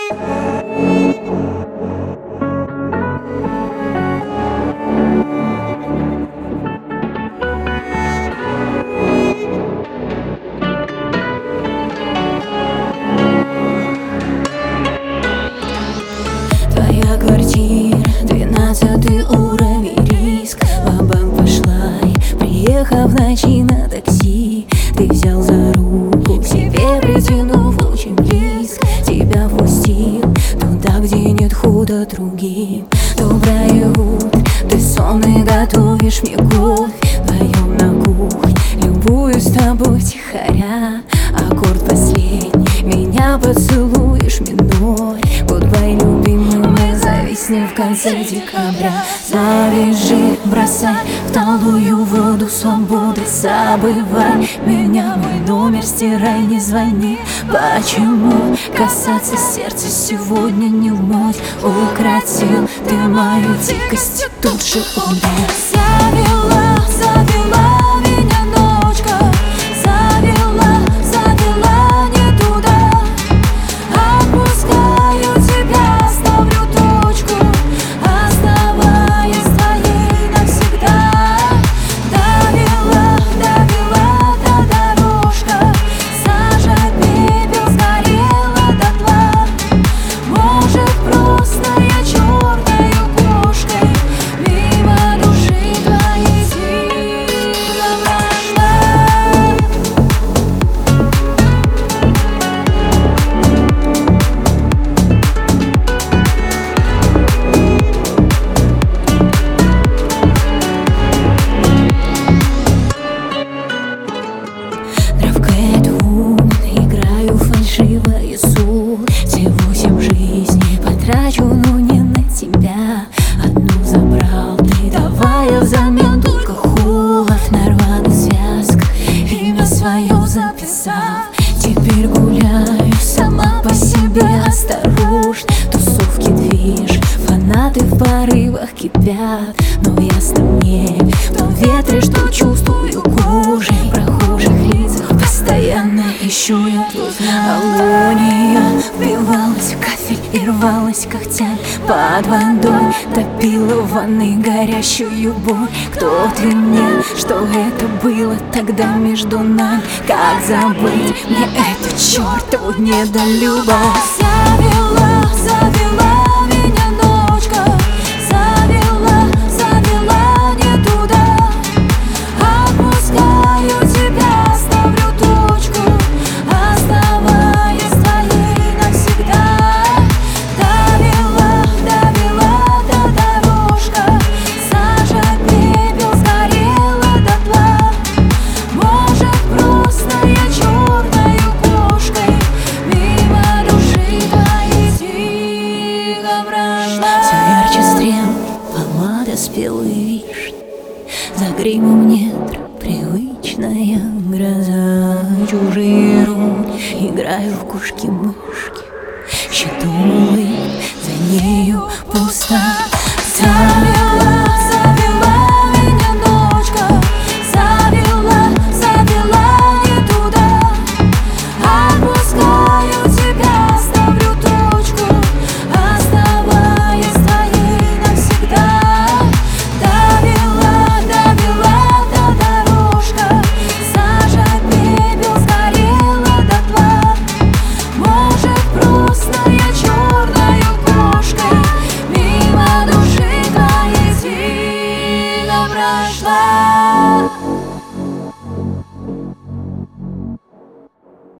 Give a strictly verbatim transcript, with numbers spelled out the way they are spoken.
Твоя квартира, двенадцатый уровень, риск. Ва-банк пошла, и, приехав в ночи на такси, ты взял за руку, к себе притянув очень близко. Тебя впустил туда, где нет худа другим. Доброе утро, ты сонный, готовишь мне кофе. Вдвоем на кухне, любуюсь тобой тихоря. Аккорд последний, меня поцелуешь минор. Гудбай, любимый, мы зависнем в конце декабря. Завяжи, бросай в талую воду свободы. Забывай меня, мой номер стирай, не звони. Почему касаться сердца сегодня не в моде? Укротил ты мою дикость и тут же умер. Завела, завела меня ночка, завела, завела не туда. Отпускаю тебя, ставлю точку, оставаясь твоей навсегда. Довела, довела та дорожка, сажать пепел сгорела дотла. Может, просто я черною кошкой мимо души твоей сильно прошла. Травка двум, играю фальшивое сон. Все восемь жизней потрачу, но не на тебя. Одну забрал ты, давая взамен только холод на рваных связках, имя свое записав. Теперь гуляю сама по себе осторожно. Тусовки движ, фанаты в порывах кипят. Но ясно мне в том ветре, что чувствую кожей. В прохожих лицах постоянно ищу я твой знак. Алония вбивалась в кафель и рвалась когтями под водой, топила в ванной горящую боль. Кто ты мне, что это было тогда между нами? Как забыть мне эту чертову недолюбовь? Завела, завела меня ночка, завела, завела не туда. Отпускаю тебя, ставлю точку, оставаясь твоей навсегда. Довела, довела та дорожка, сажать пепел сгорела дотла. Может, просто я черною кошкой мимо души твоей тихо прошла. Все ярче стрел, помада спелой вишни, за гримом нет привычная гроза. Чужие руки играю в кошки-мышки, щитом улыб, за нею пусто. Завела, завела меня ночка, завела, завела не туда. Отпускаю тебя, ставлю точку, оставаясь твоей навсегда. Довела, довела та дорожка, сажать пепел сгорела дотла. Может, просто я черною кошкой мимо души твоей тихо прошла.